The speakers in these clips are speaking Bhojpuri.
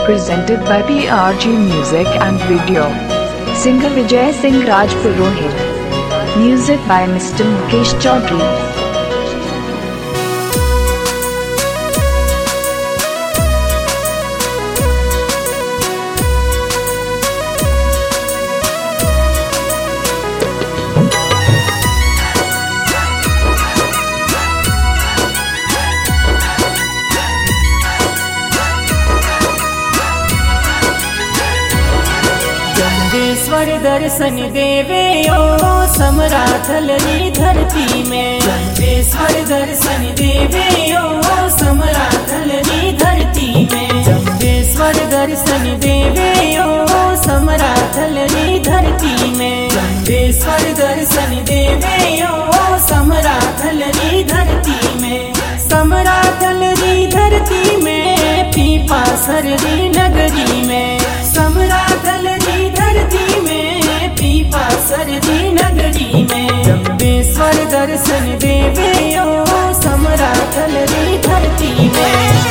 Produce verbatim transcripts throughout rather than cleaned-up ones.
presented by P R G Music and Video. Singer Vijay Singh Rajpurohit. Music by Mister Mukesh Chaudhary. Jambheshwar दर्शन देवे ओ समराथलरी धरती में। जम्बेश्वर दर्शन देवे ओ समराथलरी धरती में। जम्बेश्वर दर्शन देवे ओ समराथलरी धरती में। जम्बेश्वर दर्शन देवे ओ समराथलरी धरती में। समराथलरी धरती में पीपा सररी नगरी में। समराथलरी धरती में पीपा सररी नगरी में। जम्बेश्वर दर्शन देवे ओ समराथलरी धरती में।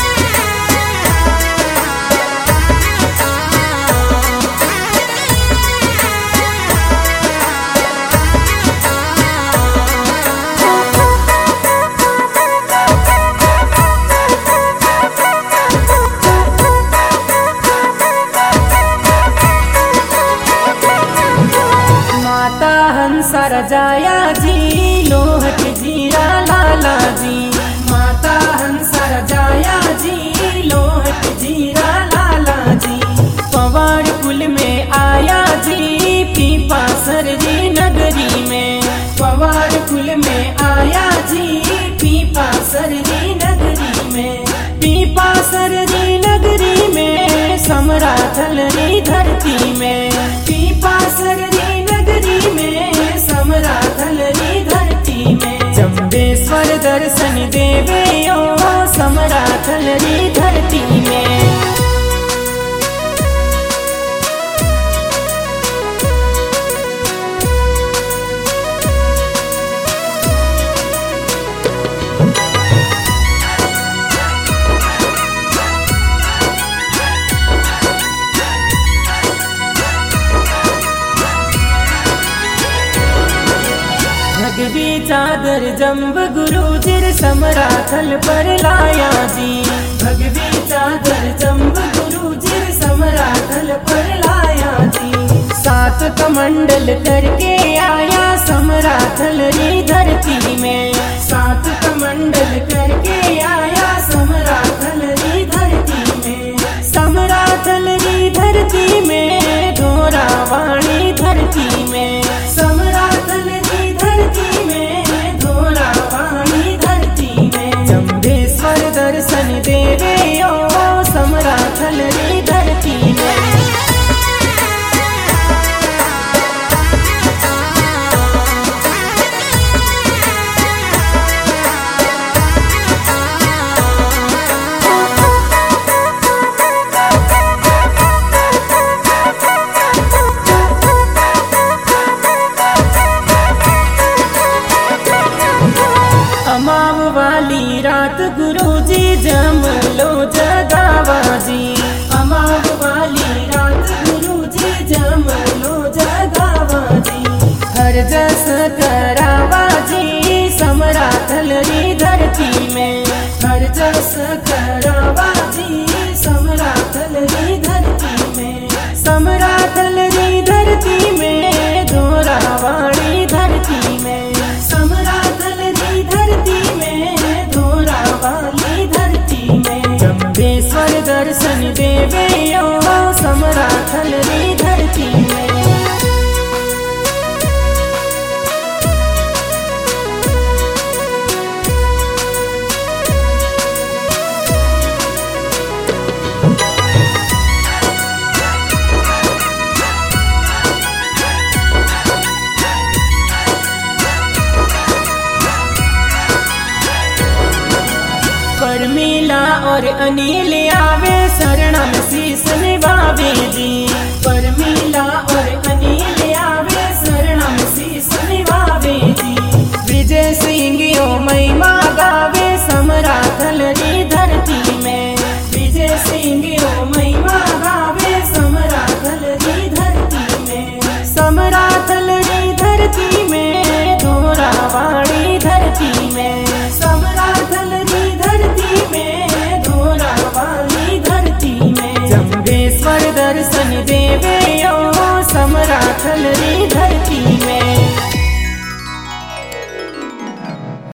हंसा जाया जी लोहट जीरा लाला जी। माता हंसा जाया जी लोहट जीरा लाला जी। पवार कुल में आया जी पीपा सररी नगरी में। पवार कुल में आया जी पीपा सररी नगरी में। पीपा सररी नगरी में समराथलरी धरती में। पीपा सररी नगरी में समराथलरी धरती में। जम्बेश्वर दर्शन देवे ओ समराथलरी धरती में। भगवी चादर जम्ब गुरुजिर समराथल पर लाया जी। भगवी चादर जम्ब गुरुजिर समराथल पर लाया जी। सात कमंडल करके आया समराथलरी धरती में। सात कमंडल करके आया समराथलरी धरती में। समराथलरी धरती में धोरा वाणी धरती में। समराथलरी धरती में धोरा वाणी धरती में। जम्बेश्वर दर्शन देवे ओ समराथलरी धरती में। अमाव वाली रात गुरुजी जम लो जगावा जी। अमाव वाली रात गुरुजी जम लो जगावा जी। हर जस करावा जी समराथलरी धरती में। हर जस करावा जी समराथलरी धरती में। समराथलरी धरती में धोरा वाणी धरती में। समराथलरी धरती में धोरा वाली धरती में। जम्बेश्वर दर्शन देवे ओ समराथलरी धरती में। परमीला और अनिल आवे शरणम शीस निभावे जी। परमीला और अनिल आवे शरणम शीस निभावे जी। विजय सिंह ओ महिमा गावे समराथलरी धरती में। विजय सिंह ओ देवे ओ समराथन री धरती